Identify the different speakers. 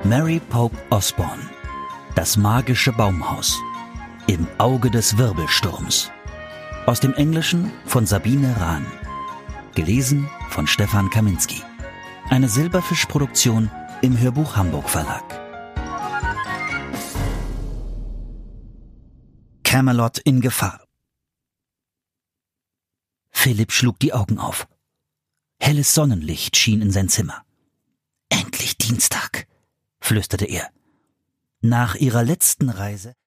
Speaker 1: Mary Pope Osborne. Das magische Baumhaus. Im Auge des Wirbelsturms. Aus dem Englischen von Sabine Rahn. Gelesen von Stefan Kaminski. Eine Silberfisch-Produktion im Hörbuch Hamburg Verlag. Camelot in Gefahr. Philipp schlug die Augen auf. Helles Sonnenlicht schien in sein Zimmer. »Endlich Dienstag«, flüsterte er. Nach ihrer letzten Reise